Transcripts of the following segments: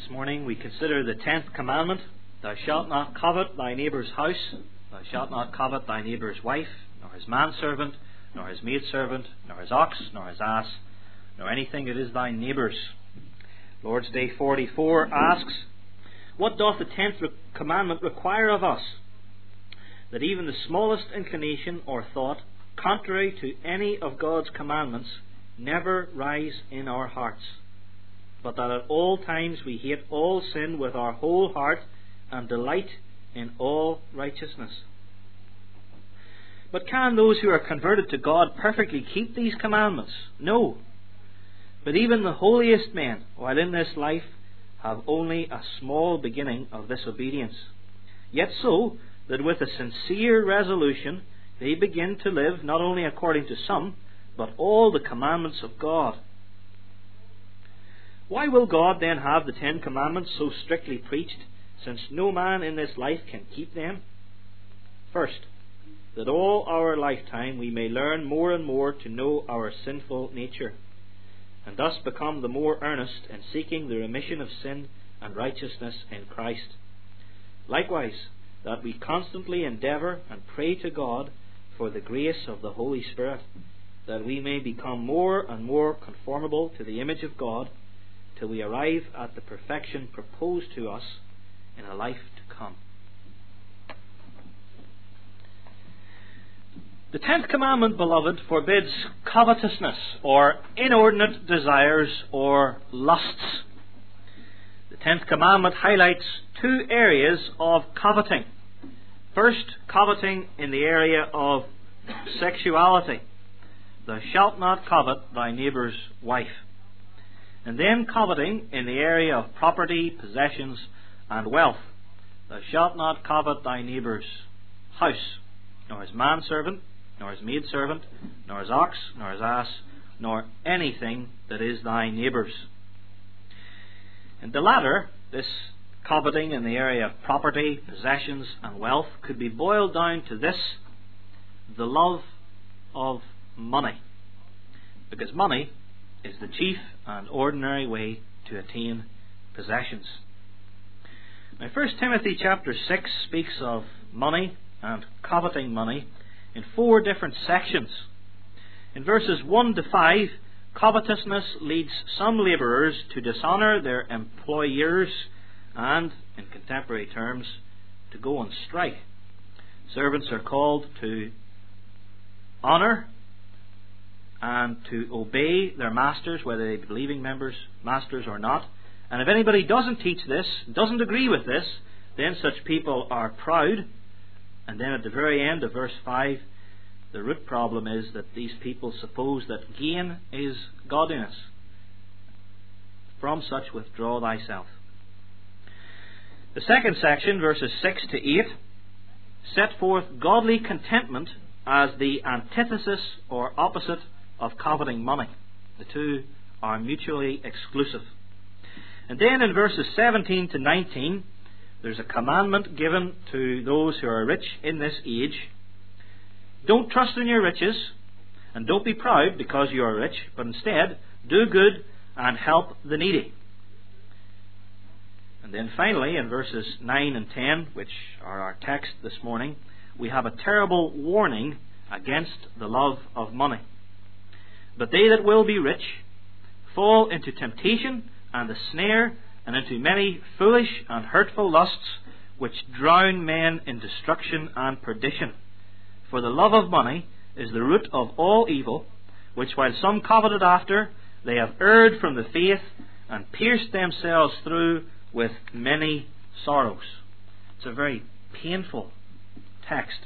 This morning we consider the 10th commandment: Thou shalt not covet thy neighbour's house, thou shalt not covet thy neighbour's wife, nor his manservant, nor his maidservant, nor his ox, nor his ass, nor anything that is thy neighbour's. Lord's Day 44 asks, what doth the 10th commandment require of us? That even the smallest inclination or thought, contrary to any of God's commandments, never rise in our hearts, but that at all times we hate all sin with our whole heart and delight in all righteousness. But can those who are converted to God perfectly keep these commandments? No. But even the holiest men, while in this life, have only a small beginning of this obedience. Yet so that with a sincere resolution they begin to live not only according to some, but all the commandments of God. Why will God then have the 10 commandments so strictly preached, since no man in this life can keep them? First, that all our lifetime we may learn more and more to know our sinful nature, and thus become the more earnest in seeking the remission of sin and righteousness in Christ. Likewise, that we constantly endeavour and pray to God for the grace of the Holy Spirit, that we may become more and more conformable to the image of God, till we arrive at the perfection proposed to us in a life to come. The 10th commandment, beloved, forbids covetousness, or inordinate desires, or lusts. The 10th commandment highlights 2 areas of coveting. First, coveting in the area of sexuality. Thou shalt not covet thy neighbour's wife. And then coveting in the area of property, possessions, and wealth. Thou shalt not covet thy neighbour's house, nor his manservant, nor his maidservant, nor his ox, nor his ass, nor anything that is thy neighbour's. And the latter, this coveting in the area of property, possessions, and wealth, could be boiled down to this: the love of money. Because money is the chief and ordinary way to attain possessions. Now, 1 Timothy chapter 6 speaks of money and coveting money in 4 different sections. In verses 1 to 5, covetousness leads some labourers to dishonour their employers and, in contemporary terms, to go on strike. Servants are called to honour and to obey their masters, whether they be believing masters or not. And if anybody doesn't teach this, doesn't agree with this, then such people are proud. And then at the very end of verse 5, the root problem is that these people suppose that gain is godliness. From such withdraw thyself. The second section, verses 6 to 8, set forth godly contentment as the antithesis or opposite of coveting money. The 2 are mutually exclusive. And then in verses 17 to 19, there's a commandment given to those who are rich in this age. Don't trust in your riches, and don't be proud because you are rich, but instead do good and help the needy. And then finally, in verses 9 and 10, which are our text this morning, we have a terrible warning against the love of money. But they that will be rich fall into temptation and the snare, and into many foolish and hurtful lusts, which drown men in destruction and perdition. For the love of money is the root of all evil, which while some coveted after, they have erred from the faith, and pierced themselves through with many sorrows. It's a very painful text.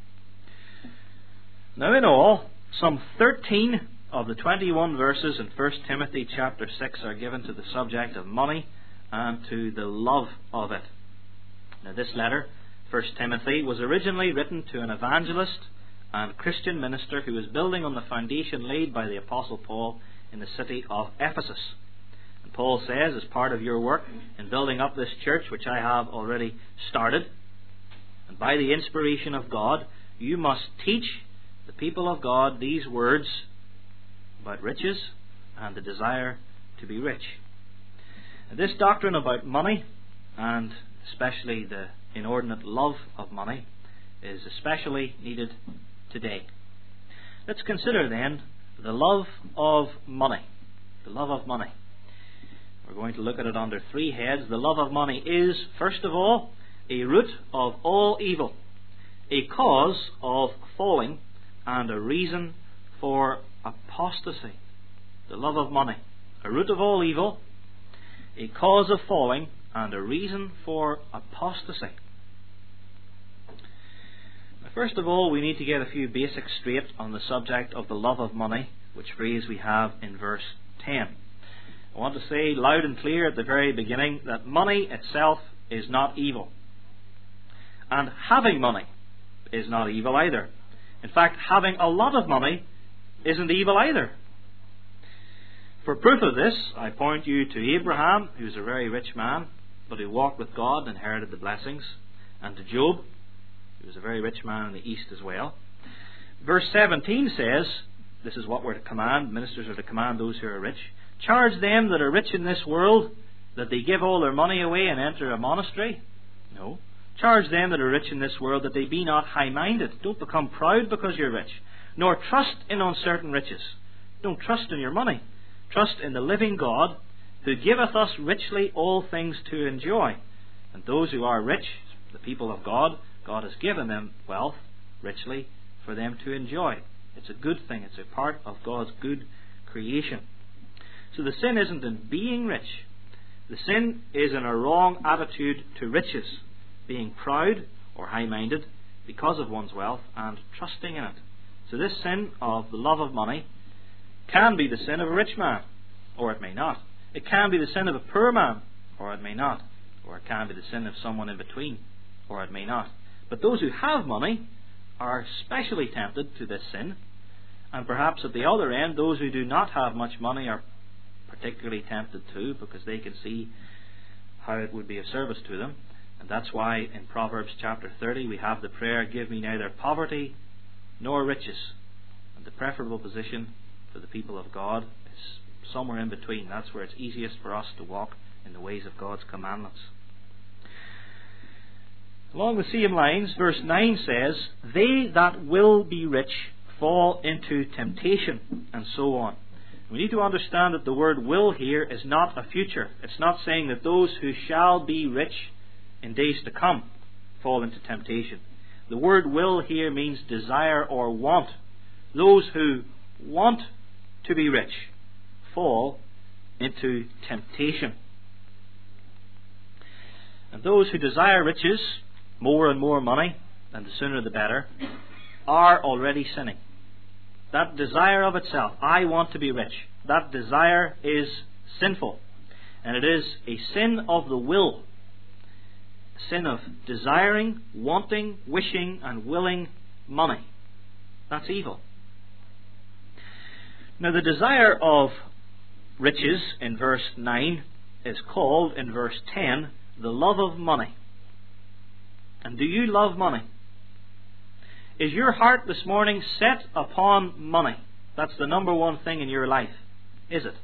Now in all, some 13 of the 21 verses in 1 Timothy chapter 6 are given to the subject of money and to the love of it. Now this letter, 1 Timothy, was originally written to an evangelist and Christian minister who was building on the foundation laid by the Apostle Paul in the city of Ephesus. And Paul says, as part of your work in building up this church, which I have already started, and by the inspiration of God, you must teach the people of God these words about riches and the desire to be rich. This doctrine about money, and especially the inordinate love of money, is especially needed today. Let's consider then the love of money. The love of money. We're going to look at it under three heads. The love of money is, first of all, a root of all evil, a cause of falling, and a reason for apostasy. The love of money, a root of all evil, a cause of falling, and a reason for apostasy. Now, first of all, we need to get a few basics straight on the subject of the love of money, which phrase we have in verse 10. I want to say loud and clear at the very beginning that money itself is not evil. And having money is not evil either. In fact, having a lot of money isn't evil either. For proof of this, I point you to Abraham, who was a very rich man, but who walked with God and inherited the blessings, and to Job, who was a very rich man in the East as well. Verse 17 says, this is what we're to command, ministers are to command those who are rich. Charge them that are rich in this world that they give all their money away and enter a monastery? No. Charge them that are rich in this world that they be not high-minded. Don't become proud because you're rich, nor trust in uncertain riches. Don't trust in your money. Trust in the living God, who giveth us richly all things to enjoy. And those who are rich, the people of God, God has given them wealth richly for them to enjoy. It's a good thing. It's a part of God's good creation. So the sin isn't in being rich. The sin is in a wrong attitude to riches, being proud or high-minded because of one's wealth and trusting in it. So this sin of the love of money can be the sin of a rich man, or it may not. It can be the sin of a poor man, or it may not. Or it can be the sin of someone in between, or it may not. But those who have money are specially tempted to this sin, and perhaps at the other end, those who do not have much money are particularly tempted too, because they can see how it would be of service to them. And that's why in Proverbs chapter 30 we have the prayer, give me neither poverty nor riches. And the preferable position for the people of God is somewhere in between. That's where it's easiest for us to walk in the ways of God's commandments. Along the same lines, verse 9 says, they that will be rich fall into temptation, and so on. We need to understand that the word will here is not a future. It's not saying that those who shall be rich in days to come fall into temptation. The word will here means desire or want. Those who want to be rich fall into temptation. And those who desire riches, more and more money, and the sooner the better, are already sinning. That desire of itself, I want to be rich, that desire is sinful. And it is a sin of the will. A sin of desiring, wanting, wishing, and willing money. That's evil. Now the desire of riches in verse 9 is called in verse 10 the love of money. And do you love money? Is your heart this morning set upon money? That's the number one thing in your life, is it?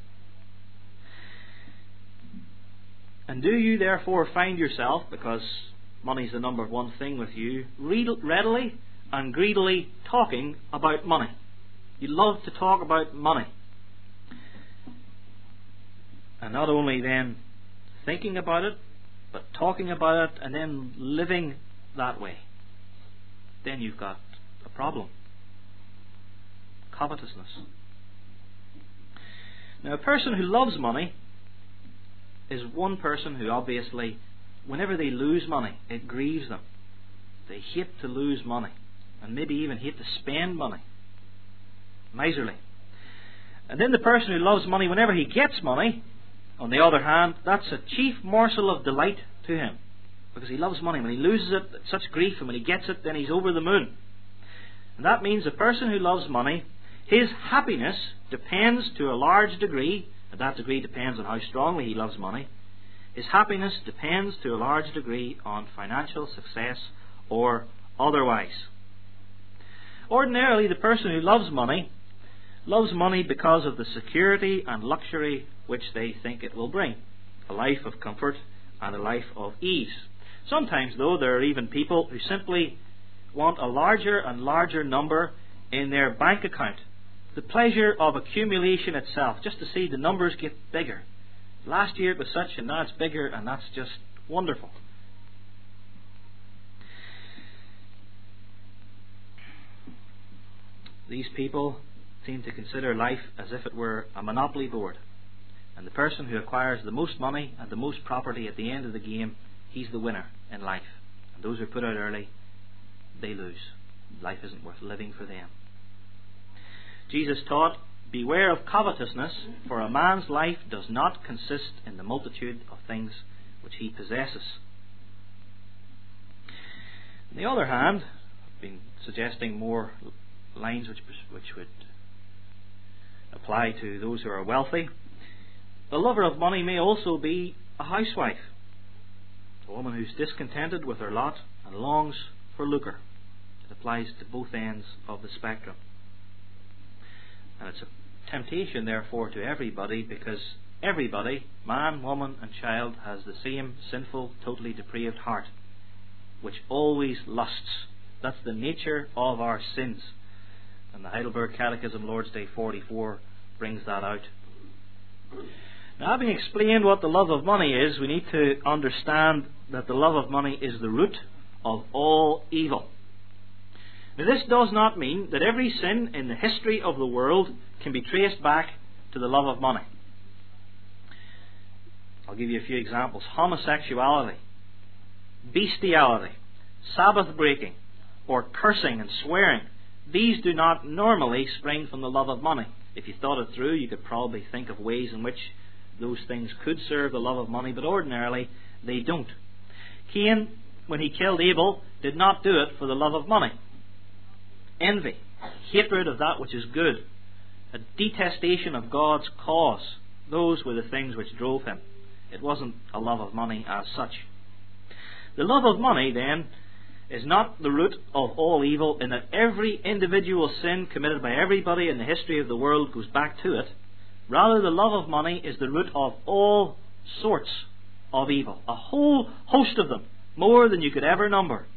And do you therefore find yourself, because money is the number one thing with you, readily and greedily talking about money? You love to talk about money. And not only then thinking about it, but talking about it and then living that way. Then you've got a problem. Covetousness. Now, a person who loves money is one person who obviously, whenever they lose money, it grieves them. They hate to lose money, and maybe even hate to spend money. Miserly. And then the person who loves money, whenever he gets money, on the other hand, that's a chief morsel of delight to him. Because he loves money. When he loses it, it's such grief, and when he gets it, then he's over the moon. And that means a person who loves money, his happiness depends to a large degree, and that degree depends on how strongly he loves money. His happiness depends to a large degree on financial success or otherwise. Ordinarily, the person who loves money because of the security and luxury which they think it will bring. a life of comfort, and a life of ease. Sometimes, though, there are even people who simply want a larger and larger number in their bank account. The pleasure of accumulation itself, just to see the numbers get bigger. Last year it was such, and now it's bigger, and that's just wonderful. These people seem to consider life as if it were a monopoly board. And the person who acquires the most money and the most property at the end of the game, he's the winner in life. And those who put out early, they lose. Life isn't worth living for them. Jesus taught, "Beware of covetousness, for a man's life does not consist in the multitude of things which he possesses." On the other hand, I've been suggesting more lines which would apply to those who are wealthy. The lover of money may also be a housewife, a woman who's discontented with her lot and longs for lucre. It applies to both ends of the spectrum. And it's a temptation, therefore, to everybody, because everybody, man, woman and child, has the same sinful, totally depraved heart, which always lusts. That's the nature of our sins. And the Heidelberg Catechism, Lord's Day 44, brings that out. Now, having explained what the love of money is, we need to understand that the love of money is the root of all evil. Now, this does not mean that every sin in the history of the world can be traced back to the love of money. I'll give you a few examples. Homosexuality, bestiality, Sabbath breaking, or cursing and swearing. These do not normally spring from the love of money. If you thought it through, you could probably think of ways in which those things could serve the love of money, but ordinarily they don't. Cain, when he killed Abel, did not do it for the love of money. Envy, hatred of that which is good, a detestation of God's cause, those were the things which drove him. It wasn't a love of money as such. The love of money, then, is not the root of all evil, in that every individual sin committed by everybody in the history of the world goes back to it. Rather, the love of money is the root of all sorts of evil, a whole host of them, more than you could ever number.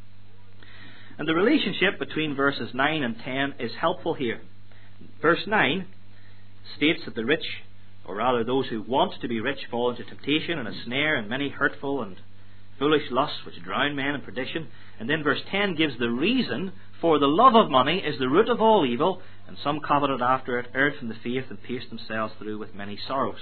And the relationship between verses 9 and 10 is helpful here. Verse 9 states that the rich, or rather those who want to be rich, fall into temptation and a snare and many hurtful and foolish lusts which drown men in perdition. And then verse 10 gives the reason for the love of money is the root of all evil, and some coveted after it, erred from the faith, and pierced themselves through with many sorrows.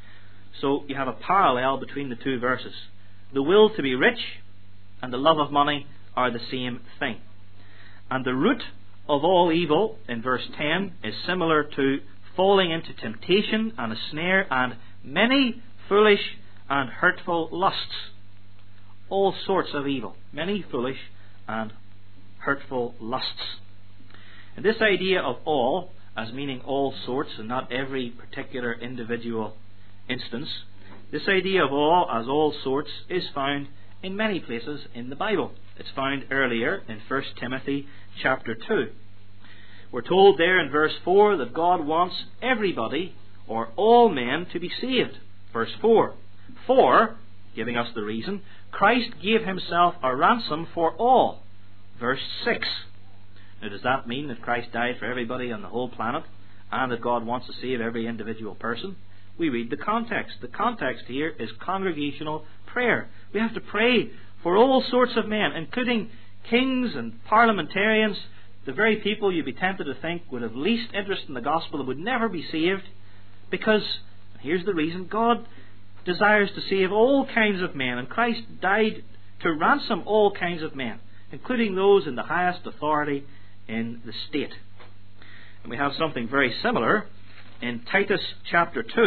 So you have a parallel between the two verses. The will to be rich and the love of money are the same thing. And the root of all evil in verse 10 is similar to falling into temptation and a snare and many foolish and hurtful lusts. All sorts of evil, many foolish and hurtful lusts. And this idea of all, as meaning all sorts and not every particular individual instance, this idea of all as all sorts is found in many places in the Bible. It's found earlier in 1 Timothy chapter 2. We're told there in verse 4 that God wants everybody, or all men, to be saved. Verse 4. For, giving us the reason, Christ gave himself a ransom for all. Verse 6. Now, does that mean that Christ died for everybody on the whole planet and that God wants to save every individual person? We read the context. The context here is congregational prayer. We have to pray for all sorts of men, including kings and parliamentarians, the very people you'd be tempted to think would have least interest in the gospel and would never be saved, because, here's the reason, God desires to save all kinds of men, and Christ died to ransom all kinds of men, including those in the highest authority in the state. And we have something very similar in Titus chapter 2.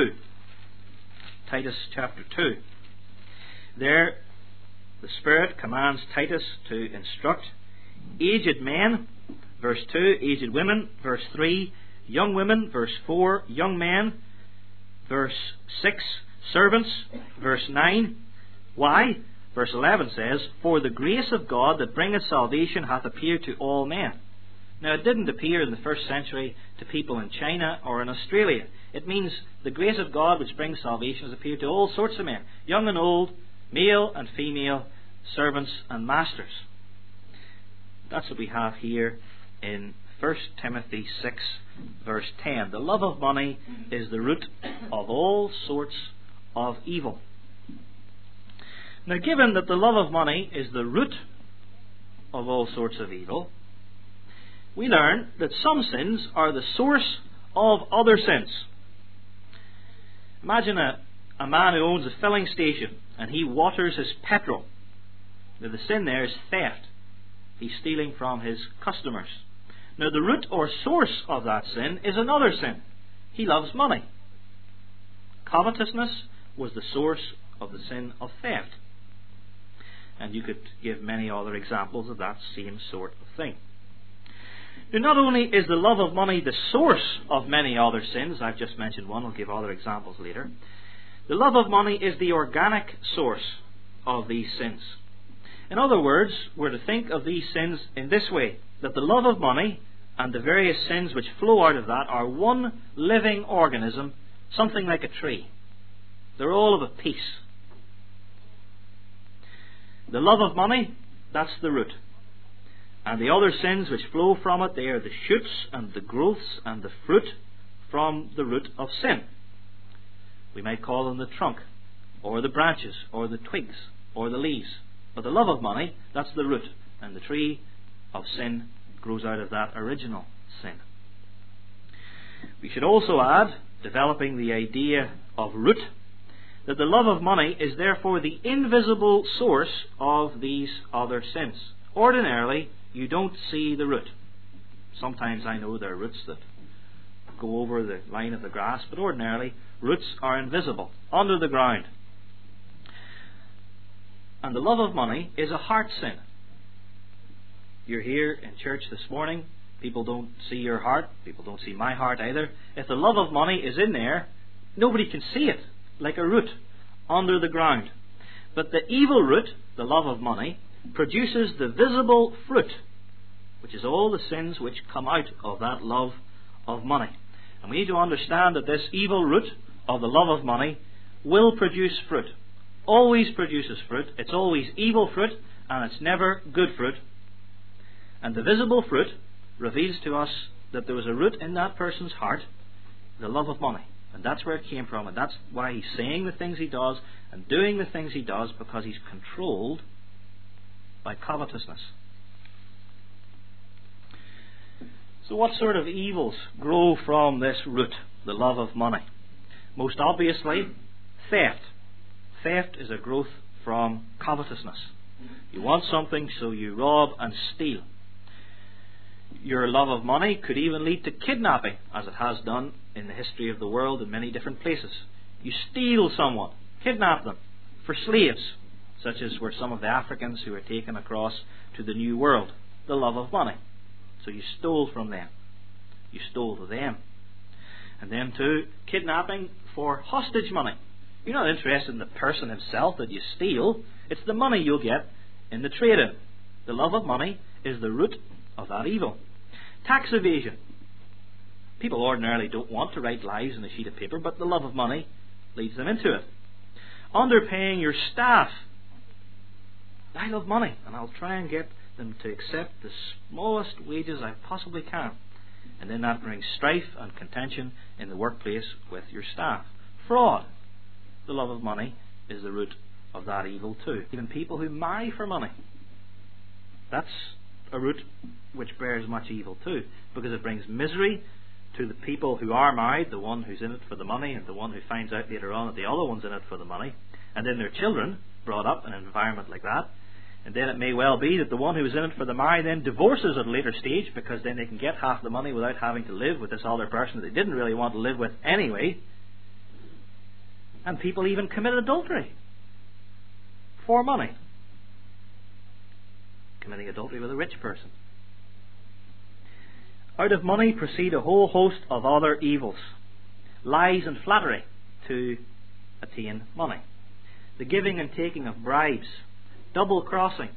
Titus chapter 2. There, the Spirit commands Titus to instruct aged men, verse 2, aged women, verse 3, young women, verse 4, young men, verse 6, servants, verse 9. Why? Verse 11 says, For the grace of God that bringeth salvation hath appeared to all men. Now, it didn't appear in the first century to people in China or in Australia. It means the grace of God which brings salvation has appeared to all sorts of men, young and old, male and female, servants and masters. That's what we have here in 1 Timothy 6 verse 10. The love of money is the root of all sorts of evil. Now, given that the love of money is the root of all sorts of evil, we learn that some sins are the source of other sins. Imagine a man who owns a filling station and he waters his petrol. Now, the sin there is theft. He's stealing from his customers. Now, the root or source of that sin is another sin. He loves money. Covetousness was the source of the sin of theft. And you could give many other examples of that same sort of thing. Now, not only is the love of money the source of many other sins, I've just mentioned one, I'll give other examples later. The love of money is the organic source of these sins. In other words, we're to think of these sins in this way, that the love of money and the various sins which flow out of that are one living organism, something like a tree. They're all of a piece. The love of money, that's the root. And the other sins which flow from it, they are the shoots and the growths and the fruit from the root of sin. We might call them the trunk, or the branches, or the twigs, or the leaves. But the love of money, that's the root. And the tree of sin grows out of that original sin. We should also add, developing the idea of root, that the love of money is therefore the invisible source of these other sins. Ordinarily, you don't see the root. Sometimes I know there are roots that go over the line of the grass, but ordinarily, roots are invisible, under the ground. And the love of money is a heart sin. You're here in church this morning. People don't see your heart. People don't see my heart either. If the love of money is in there, nobody can see it, like a root under the ground. But the evil root, the love of money, produces the visible fruit, which is all the sins which come out of that love of money. And we need to understand that this evil root of the love of money will produce fruit. Always produces fruit. It's always evil fruit, and it's never good fruit. And the visible fruit reveals to us that there was a root in that person's heart, the love of money. And that's where it came from, and that's why he's saying the things he does and doing the things he does, because he's controlled by covetousness. So what sort of evils grow from this root, the love of money? Most obviously, theft. Theft is a growth from covetousness. You want something, so you rob and steal. Your love of money could even lead to kidnapping, as it has done in the history of the world in many different places. You steal someone, kidnap them for slaves, such as were some of the Africans who were taken across to the New World. The love of money. So you stole from them. You stole to them. And then too, kidnapping for hostage money. You're not interested in the person himself that you steal. It's the money you'll get in the trade-in. The love of money is the root of that evil. Tax evasion. People ordinarily don't want to write lies on a sheet of paper, but the love of money leads them into it. Underpaying your staff. I love money, and I'll try and get them to accept the smallest wages I possibly can. And then that brings strife and contention in the workplace with your staff. Fraud. The love of money is the root of that evil too. Even people who marry for money. That's a root which bears much evil too, because it brings misery to the people who are married, the one who's in it for the money and the one who finds out later on that the other one's in it for the money, and then their children brought up in an environment like that. And then it may well be that the one who was in it for the marriage then divorces at a later stage, because then they can get half the money without having to live with this other person that they didn't really want to live with anyway. And people even commit adultery for money. Committing adultery with a rich person. Out of money proceed a whole host of other evils. Lies and flattery to attain money. The giving and taking of bribes. Double crossing.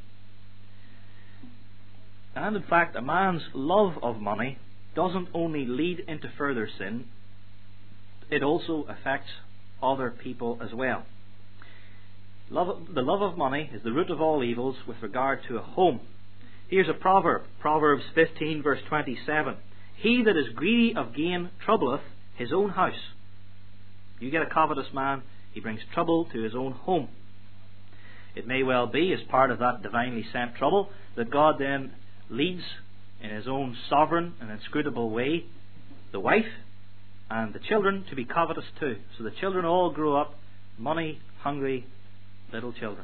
And in fact, a man's love of money doesn't only lead into further sin. it also affects other people as well. The love of money is the root of all evils with regard to a home. Here's a proverb, Proverbs 15 verse 27. He that is greedy of gain troubleth his own house. You get a covetous man, he brings trouble to his own home. It may well be, as part of that divinely sent trouble, that God then leads in his own sovereign and inscrutable way the wife and the children to be covetous too. So the children all grow up money-hungry little children.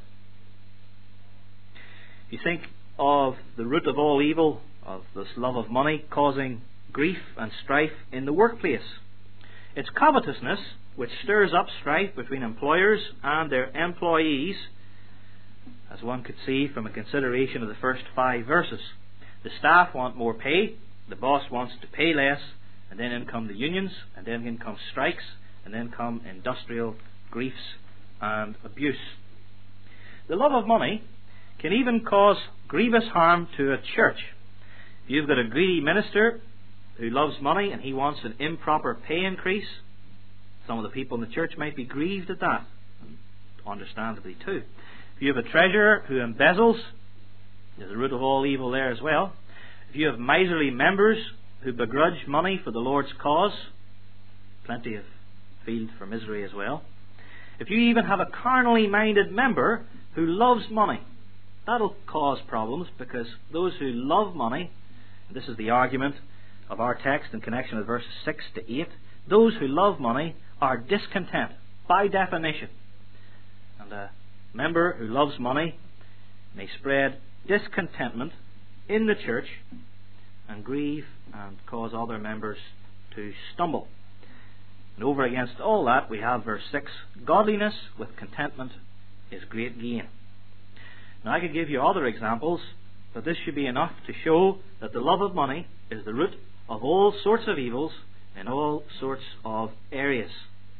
You think of the root of all evil, of this love of money causing grief and strife in the workplace. It's covetousness which stirs up strife between employers and their employees, as one could see from a consideration of the first 5 verses. The staff want more pay, the boss wants to pay less, and then in come the unions, and then in come strikes, and then come industrial griefs and abuse. The love of money can even cause grievous harm to a church. If you've got a greedy minister who loves money and he wants an improper pay increase, some of the people in the church might be grieved at that, understandably too. If you have a treasurer who embezzles, there's a root of all evil there as well. If you have miserly members who begrudge money for the Lord's cause, plenty of field for misery as well. If you even have a carnally minded member who loves money, that'll cause problems, because those who love money, and this is the argument of our text in connection with verses 6 to 8, those who love money are discontent by definition. And a member who loves money may spread discontentment in the church and grieve and cause other members to stumble. And over against all that, we have verse 6, godliness with contentment is great gain. Now I could give you other examples, but this should be enough to show that the love of money is the root of all sorts of evils in all sorts of areas.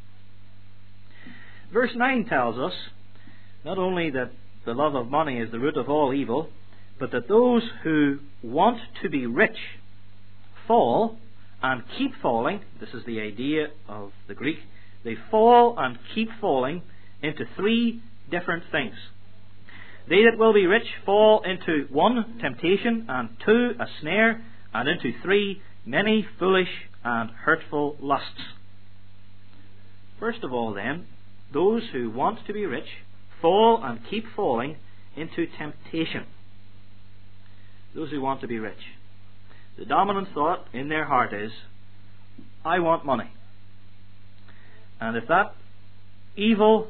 Verse 9 tells us not only that the love of money is the root of all evil, but that those who want to be rich fall and keep falling. This is the idea of the Greek. They fall and keep falling into 3 different things. They that will be rich fall into 1, temptation, and 2, a snare, and into 3, many foolish and hurtful lusts. First of all then, those who want to be rich fall and keep falling into temptation. Those who want to be rich. The dominant thought in their heart is, I want money. And if that evil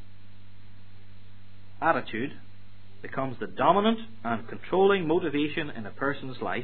attitude becomes the dominant and controlling motivation in a person's life,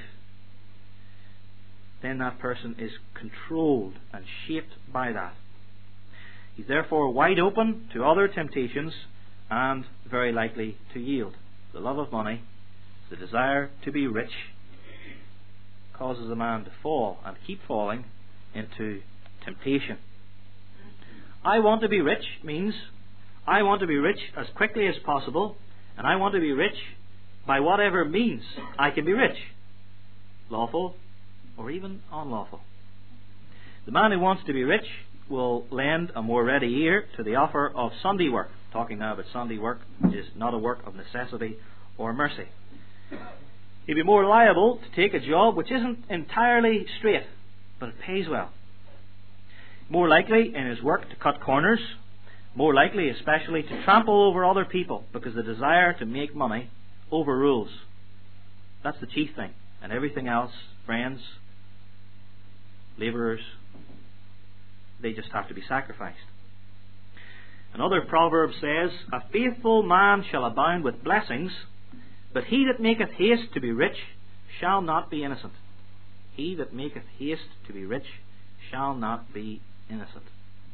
then that person is controlled and shaped by that. He's therefore wide open to other temptations and very likely to yield. The love of money, the desire to be rich, causes a man to fall and keep falling into temptation. I want to be rich means I want to be rich as quickly as possible, and I want to be rich by whatever means I can be rich, lawful or even unlawful. The man who wants to be rich will lend a more ready ear to the offer of Sunday work. Talking now about Sunday work, which is not a work of necessity or mercy. He'll be more liable to take a job which isn't entirely straight, but it pays well. More likely in his work to cut corners, more likely especially to trample over other people, because the desire to make money overrules. That's the chief thing. And everything else, friends, labourers, they just have to be sacrificed. Another proverb says, a faithful man shall abound with blessings, but he that maketh haste to be rich shall not be innocent. He that maketh haste to be rich shall not be innocent.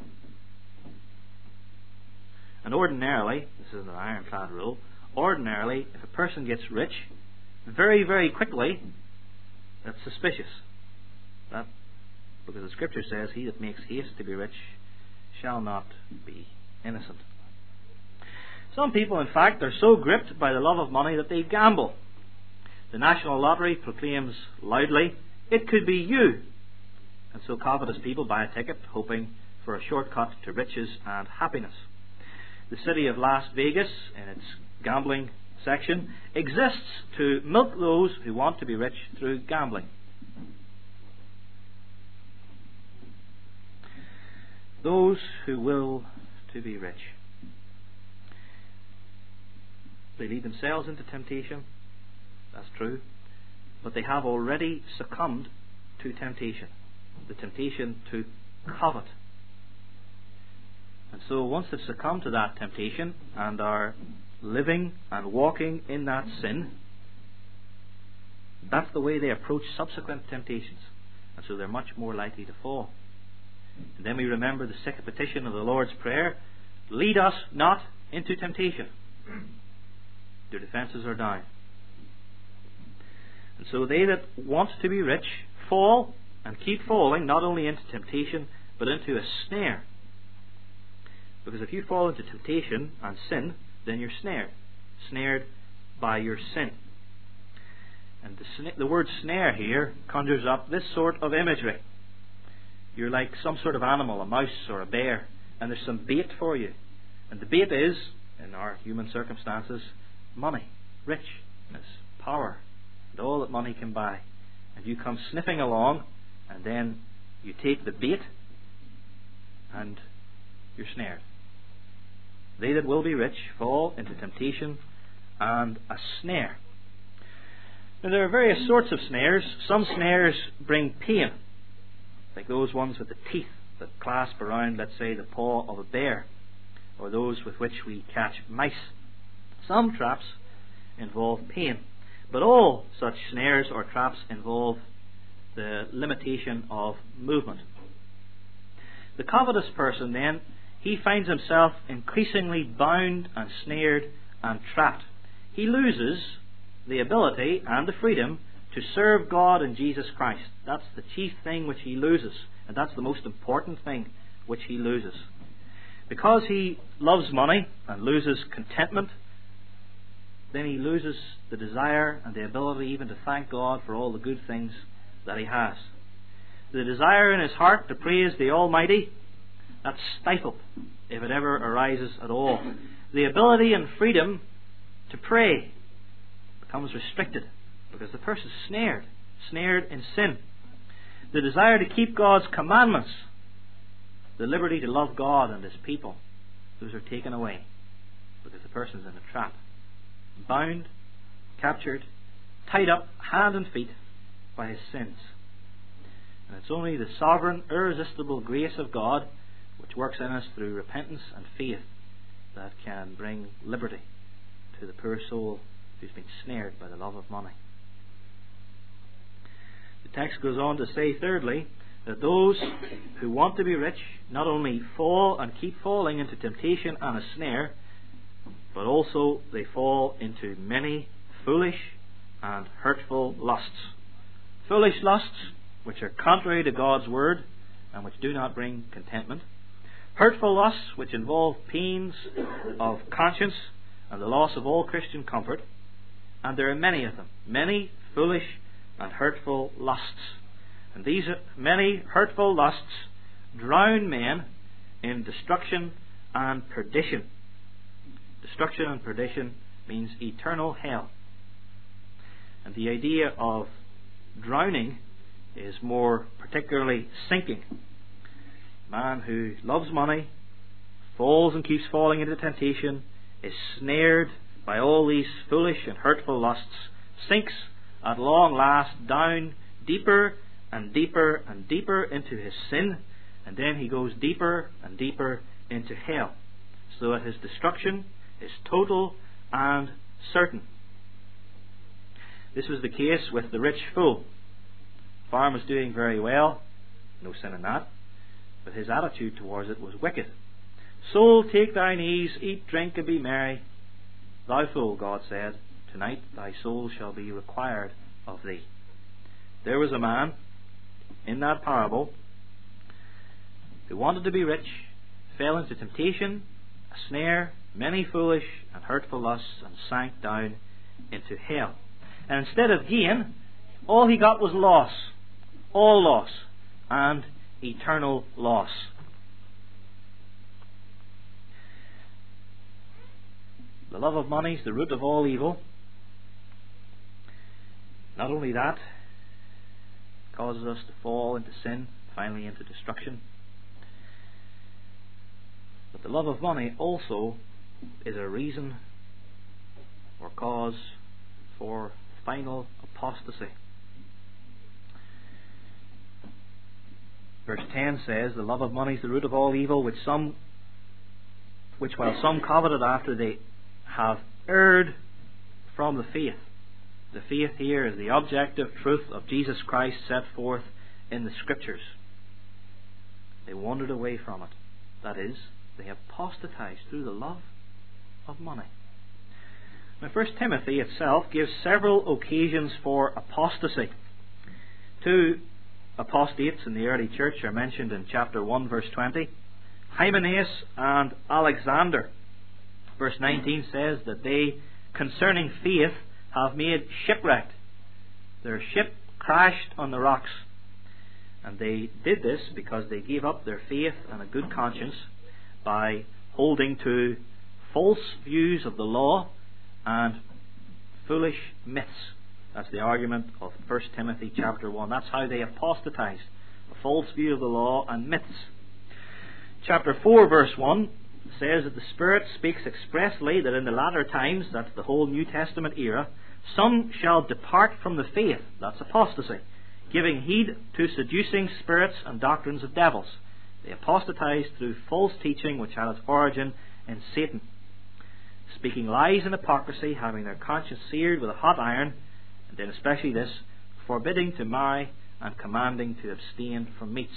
And ordinarily, this is an ironclad rule, ordinarily, if a person gets rich very, very quickly, that's suspicious. That, because the Scripture says, he that makes haste to be rich shall not be innocent. Some people, in fact, are so gripped by the love of money that they gamble. The National Lottery proclaims loudly, it could be you. And so covetous people buy a ticket hoping for a shortcut to riches and happiness. The city of Las Vegas, in its gambling section, exists to milk those who want to be rich through gambling. Those who will to be rich. They lead themselves into temptation, that's true, but they have already succumbed to temptation, the temptation to covet. And so once they've succumbed to that temptation and are living and walking in that sin, that's the way they approach subsequent temptations. And so they're much more likely to fall. And then we remember the second petition of the Lord's Prayer, lead us not into temptation. Your defences are down. And so they that want to be rich fall and keep falling not only into temptation but into a snare. Because if you fall into temptation and sin, then you're snared by your sin. And the word snare here conjures up this sort of imagery. You're like some sort of animal, a mouse or a bear, and there's some bait for you. And the bait is, in our human circumstances, money, richness, power, and all that money can buy. And you come sniffing along, and then you take the bait, and you're snared. They that will be rich fall into temptation and a snare. Now, there are various sorts of snares. Some snares bring pain, like those ones with the teeth that clasp around, let's say, the paw of a bear, or those with which we catch mice. Some traps involve pain, but all such snares or traps involve the limitation of movement. The covetous person, then, he finds himself increasingly bound and snared and trapped. He loses the ability and the freedom to serve God and Jesus Christ. That's the chief thing which he loses, and that's the most important thing which he loses. Because he loves money and loses contentment, then he loses the desire and the ability even to thank God for all the good things that he has. The desire in his heart to praise the Almighty, that's stifled, if it ever arises at all. The ability and freedom to pray becomes restricted because the person is snared in sin. The desire to keep God's commandments, the liberty to love God and His people, those are taken away because the person is in a trap, bound, captured, tied up hand and feet by his sins. And it's only the sovereign, irresistible grace of God which works in us through repentance and faith that can bring liberty to the poor soul who's been snared by the love of money. The text goes on to say, thirdly, that those who want to be rich not only fall and keep falling into temptation and a snare, but also they fall into many foolish and hurtful lusts. Foolish lusts which are contrary to God's word and which do not bring contentment. Hurtful lusts which involve pains of conscience and the loss of all Christian comfort. And there are many of them, many foolish and hurtful lusts. And these many hurtful lusts drown men in destruction and perdition. Destruction and perdition means eternal hell. And the idea of drowning is more particularly sinking. A man who loves money, falls and keeps falling into temptation, is snared by all these foolish and hurtful lusts, sinks at long last down deeper and deeper and deeper into his sin, and then he goes deeper and deeper into hell, so that his destruction is total and certain. This was the case with the rich fool. The farm was doing very well, no sin in that, but his attitude towards it was wicked. Soul, take thine ease, eat, drink, and be merry. Thou fool, God said, tonight thy soul shall be required of thee. There was a man in that parable who wanted to be rich, fell into temptation, a snare, many foolish and hurtful lusts, and sank down into hell. And instead of gain, all he got was loss. All loss and eternal loss. The love of money is the root of all evil. Not only that, it causes us to fall into sin, finally into destruction. But the love of money also is a reason or cause for final apostasy. Verse 10 says, the love of money is the root of all evil, which while some coveted after, they have erred from the faith. The faith here is the objective truth of Jesus Christ set forth in the Scriptures. They wandered away from it. That is, they apostatized through the love of money. Now, 1 Timothy itself gives several occasions for apostasy. Two apostates in the early church are mentioned in chapter 1, verse 20. Hymenaeus and Alexander. Verse 19 says that they, concerning faith, have made shipwreck. Their ship crashed on the rocks. And they did this because they gave up their faith and a good conscience by holding to false views of the law and foolish myths. That's the argument of 1 Timothy chapter 1. That's how they apostatized. A false view of the law and myths. Chapter 4 verse 1 says that the Spirit speaks expressly that in the latter times, that's the whole New Testament era, some shall depart from the faith, that's apostasy, giving heed to seducing spirits and doctrines of devils. They apostatized through false teaching which had its origin in Satan, speaking lies and hypocrisy, having their conscience seared with a hot iron, and then especially this, forbidding to marry and commanding to abstain from meats.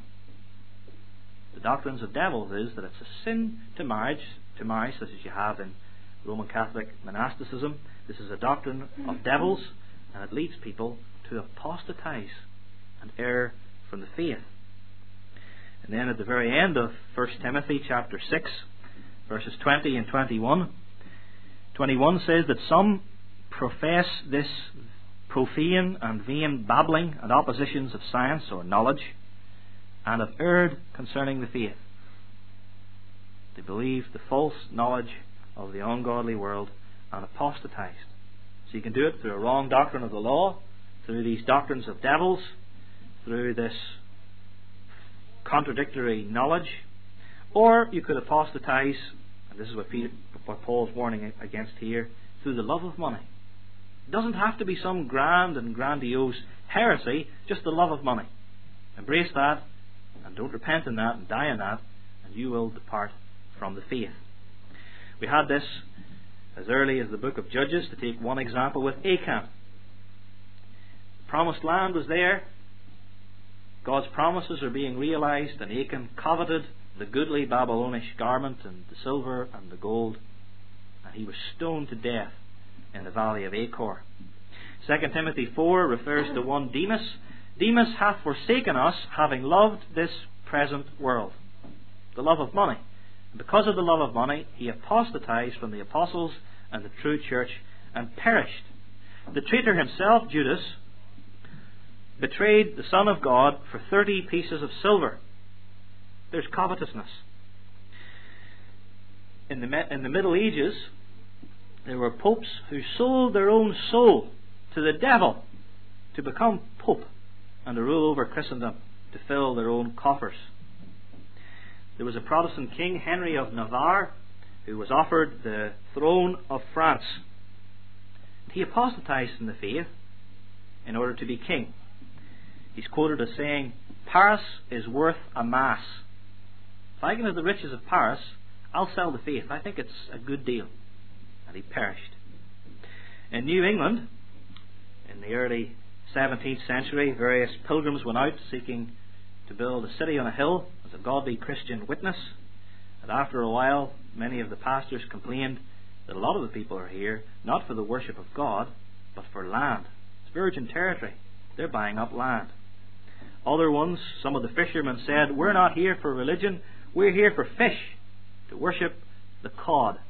The doctrines of devils is that it's a sin to marry such as you have in Roman Catholic monasticism. This is a doctrine of devils, and it leads people to apostatize and err from the faith. And then at the very end of 1 Timothy chapter 6, verses 20 and 21, 21 says that some profess this profane and vain babbling and oppositions of science or knowledge, and have erred concerning the faith. They believe the false knowledge of the ungodly world and apostatized. So you can do it through a wrong doctrine of the law, through these doctrines of devils, through this contradictory knowledge, or you could apostatize, and this is what Paul's warning against here, through the love of money. It doesn't have to be some grand and grandiose heresy, just the love of money. Embrace that, and don't repent in that, and die in that, and you will depart from the faith. We had this as early as the book of Judges, to take one example with Achan. The promised land was there. God's promises are being realized, and Achan coveted the goodly Babylonish garment and the silver and the gold, and he was stoned to death in the valley of Achor. 2 Timothy 4 refers to one Demas. Demas hath forsaken us, having loved this present world. The love of money. And because of the love of money, he apostatized from the apostles and the true church and perished. The traitor himself, Judas, betrayed the Son of God for 30 pieces of silver. There's covetousness. In the Middle Ages, there were popes who sold their own soul to the devil to become pope and to rule over Christendom, to fill their own coffers. There was a Protestant king, Henry of Navarre, who was offered the throne of France. He apostatized from the faith in order to be king. He's quoted as saying, "Paris is worth a mass. If I can have the riches of Paris, I'll sell the faith. I think it's a good deal." And he perished. In New England, in the early 17th century, various pilgrims went out seeking to build a city on a hill as a godly Christian witness. And after a while, many of the pastors complained that a lot of the people are here not for the worship of God, but for land. It's virgin territory. They're buying up land. Other ones, some of the fishermen said, "We're not here for religion, we're here for fish, to worship the cod."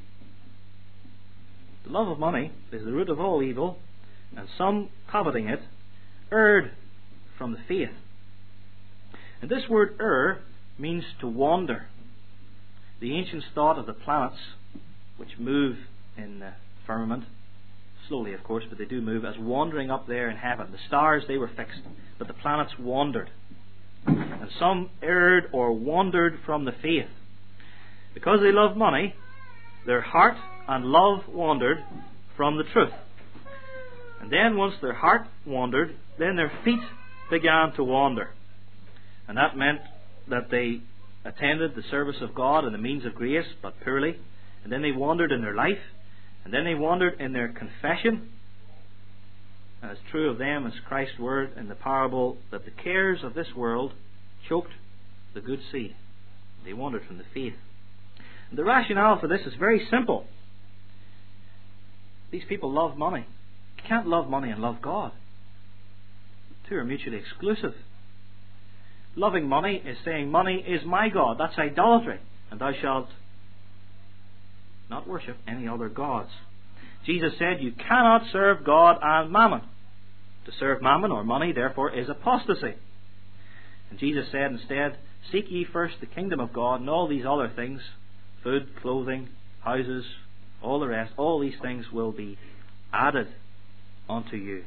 The love of money is the root of all evil, and some, coveting it, erred from the faith. And this word means to wander. The ancients thought of the planets which move in the firmament, slowly of course, but they do move, as wandering up there in heaven. The stars, they were fixed, but the planets wandered. And some erred or wandered from the faith. Because they loved money, their heart and love wandered from the truth. And then once their heart wandered, then their feet began to wander. And that meant that they attended the service of God and the means of grace, but poorly. And then they wandered in their life. And then they wandered in their confession. As true of them as Christ's word in the parable that the cares of this world choked the good seed. They wandered from the faith. And the rationale for this is very simple. These people love money. You can't love money and love God. The two are mutually exclusive. Loving money is saying money is my God. That's idolatry. And thou shalt not worship any other gods. Jesus said you cannot serve God and mammon. To serve mammon or money, therefore, is apostasy. And Jesus said instead, seek ye first the kingdom of God, and all these other things, food, clothing, houses, all the rest, all these things will be added unto you.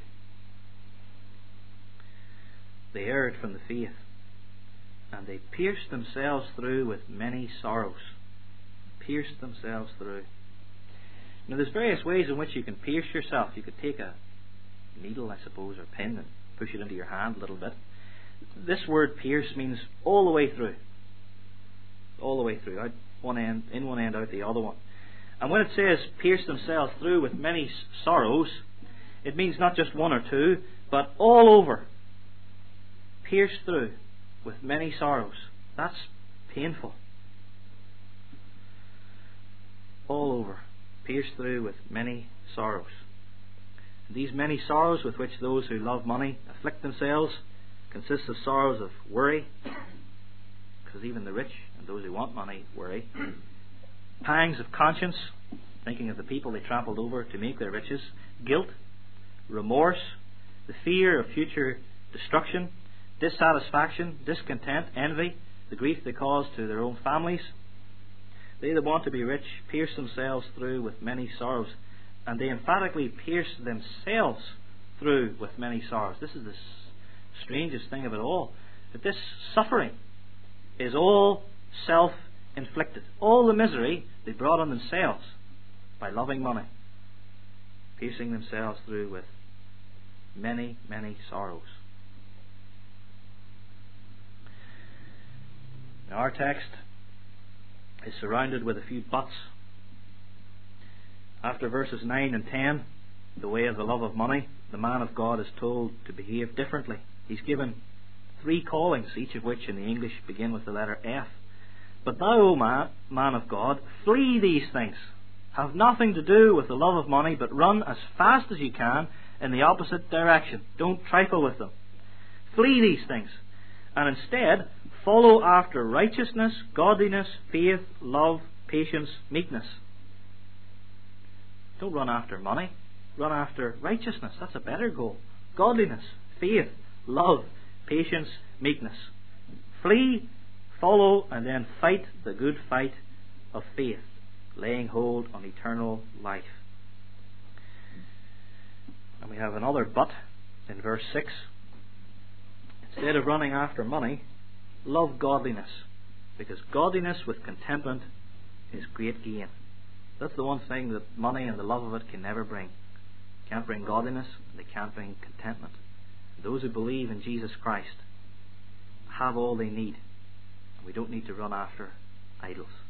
They erred from the faith, and they pierced themselves through with many sorrows. Pierced themselves through. Now there's various ways in which you can pierce yourself. You could take a needle, I suppose, or pin and push it into your hand a little bit. This word pierce means all the way through. All the way through. Out one end, in one end, out the other one. And when it says pierce themselves through with many sorrows, it means not just one or two, but all over. Pierced through with many sorrows. That's painful. All over. Pierced through with many sorrows. These many sorrows with which those who love money afflict themselves consist of sorrows of worry, because even the rich and those who want money worry. Pangs of conscience, thinking of the people they trampled over to make their riches. Guilt, remorse, the fear of future destruction, dissatisfaction, discontent, envy, the grief they cause to their own families. They that want to be rich pierce themselves through with many sorrows. And they emphatically pierce themselves through with many sorrows. This is the strangest thing of it all. That this suffering is all self-inflicted. All the misery they brought on themselves by loving money. Piercing themselves through with many, many sorrows. Now our text is surrounded with a few buts. After verses 9 and 10, the way of the love of money, the man of God is told to behave differently. He's given 3 callings, each of which in the English begin with the letter F. But thou, O man of God, flee these things. Have nothing to do with the love of money, but run as fast as you can in the opposite direction. Don't trifle with them. Flee these things. And instead, follow after righteousness, godliness, faith, love, patience, meekness. Don't run after money. Run after righteousness. That's a better goal. Godliness, faith, love, patience, meekness. Flee, follow, and then fight the good fight of faith, laying hold on eternal life. And we have another but in verse 6. Instead of running after money, love godliness, because godliness with contentment is great gain. That's the one thing that money and the love of it can never bring. They can't bring godliness, and they can't bring contentment. Those who believe in Jesus Christ have all they need. We don't need to run after idols.